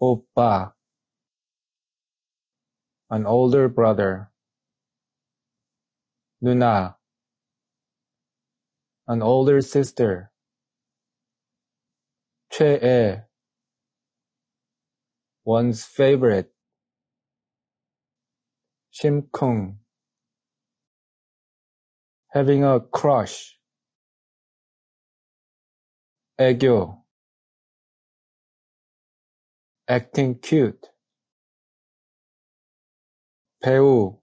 오빠, an older brother. 누나, an older sister. 최애, one's favorite. 심쿵, having a crush. 애교, acting cute. 배우,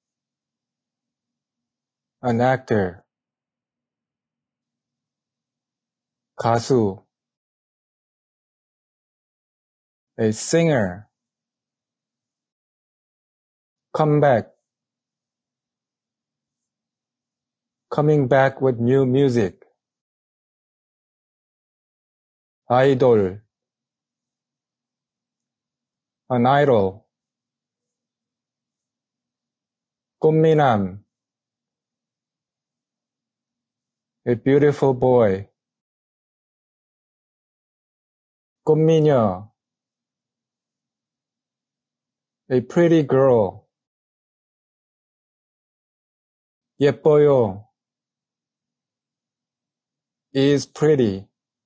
an actor. 가수, a singer. Come back, coming back with new music. 아이돌, an idol. 꽃미남, a beautiful boy. 꽃미녀, a pretty girl. 예뻐요, is pretty.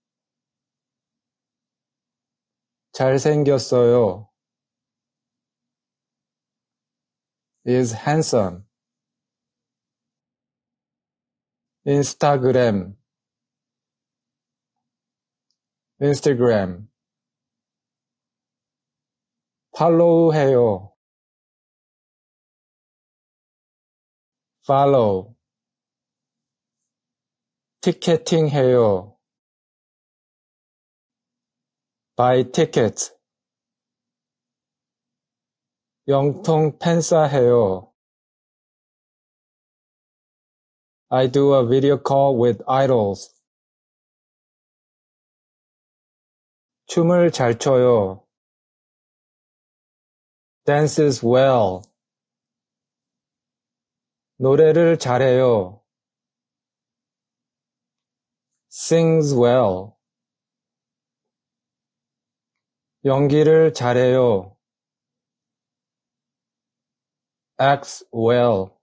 잘생겼어요, is handsome. 인스타그램, Instagram. 팔로우해요, follow. 티켓팅해요, buy tickets. 영통 팬싸해요. I do a video call with idols. 춤을 잘 춰요. dances well. 노래를 잘해요. sings well. 연기를 잘해요. acts well.